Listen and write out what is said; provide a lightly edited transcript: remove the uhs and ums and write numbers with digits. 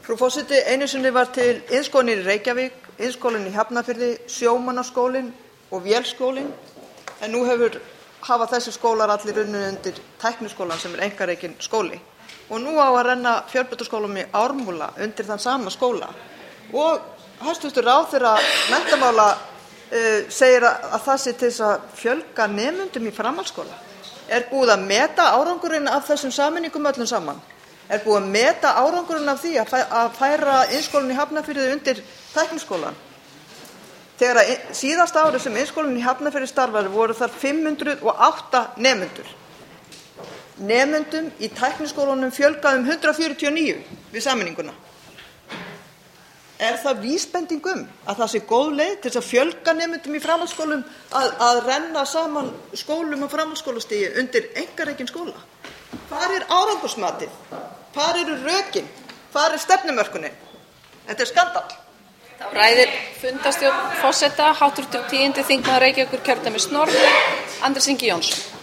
Frú forseti, einu sinni var til iðnskólinn í Reykjavík, iðnskólinn í Hafnarfirði, sjómannaskólinn og Vélskólinn, en nú hafa þessir skólar allir runnið undir Tækniskólann sem einkarekinn skóli. Og nú á að renna Fjölbrautaskólanum í Ármúla undir þann sama skóla. Og hæstv. Ráðherra menntamála segir að það sé til þess að fjölga nemendum í framhaldsskóla. Er búið að meta árangurinn af þessum sameiningum öllum saman? Er búið að meta árangurinn af því að færa iðnskólann í Hafnarfirði undir Tækniskólann? Þegar síðasta árið sem iðnskólinn í Hafnarfirði starfaði voru þar 508 nemendur. Nemendum í Tækniskólanum fjölgaði 149 við sameininguna. Er það vísbending að það sé góð leið til þess að fjölga nemendum í framhaldsskólum að renna saman skólum og framhaldsskólastigi undir einkarekinn skóla? Hvar er árangursmatið? Hvar eru rökin? Hvar er stefnumörkunin? Þetta er skandall. Þá ræðir fundarstjórn forseta hv. 10. þingmaður Reykjavíkurkjördæmis norður, Andrés Ingi Jónsson.